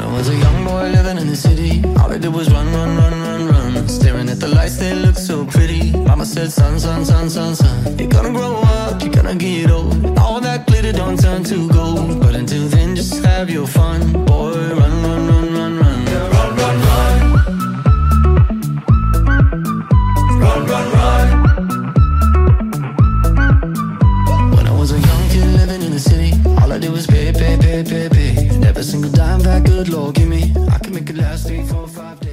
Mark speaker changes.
Speaker 1: was a young boy living in the city, all I did was run, run, run, run, run. Staring at the lights, they look so pretty. Mama said, son, son, son, son, son, you're gonna grow up, you're gonna get old. All that glitter don't turn to gold. But until then, just have your fun. Boy, run, run, run, run, run. Yeah, run, run, run. Run, run, run. When I was a young kid living in the city, all I did was pay, pay, pay, pay, pay. And every single dime that good Lord give me, I can make it last 3, 4, 5 days.